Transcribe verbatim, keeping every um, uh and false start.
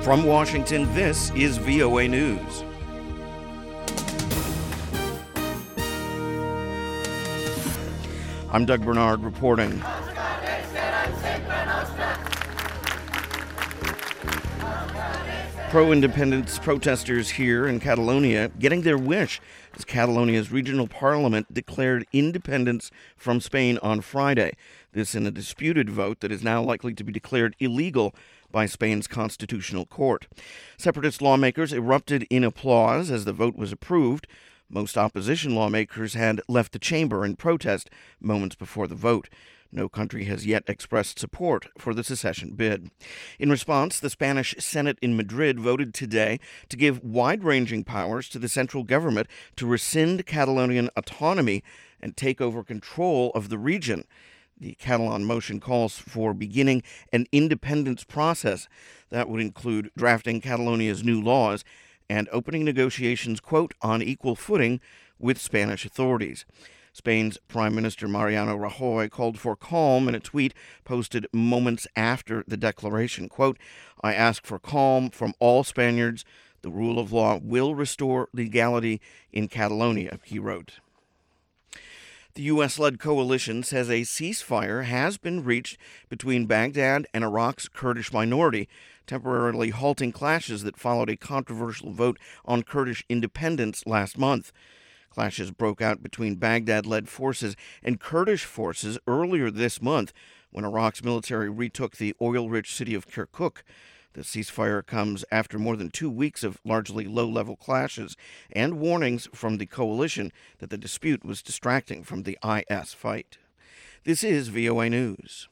From Washington, this is V O A News. I'm Doug Bernard reporting. Pro-independence protesters here in Catalonia getting their wish as Catalonia's regional parliament declared independence from Spain on Friday. This in a disputed vote that is now likely to be declared illegal by Spain's constitutional court. Separatist lawmakers erupted in applause as the vote was approved. Most opposition lawmakers had left the chamber in protest moments before the vote. No country has yet expressed support for the secession bid. In response, the Spanish Senate in Madrid voted today to give wide-ranging powers to the central government to rescind Catalonian autonomy and take over control of the region. The Catalan motion calls for beginning an independence process that would include drafting Catalonia's new laws and opening negotiations, quote, on equal footing with Spanish authorities. Spain's Prime Minister Mariano Rajoy called for calm in a tweet posted moments after the declaration. Quote, I ask for calm from all Spaniards. The rule of law will restore legality in Catalonia, he wrote. The U S-led coalition says a ceasefire has been reached between Baghdad and Iraq's Kurdish minority, temporarily halting clashes that followed a controversial vote on Kurdish independence last month. Clashes broke out between Baghdad-led forces and Kurdish forces earlier this month when Iraq's military retook the oil-rich city of Kirkuk. The ceasefire comes after more than two weeks of largely low-level clashes and warnings from the coalition that the dispute was distracting from the I S fight. This is V O A News.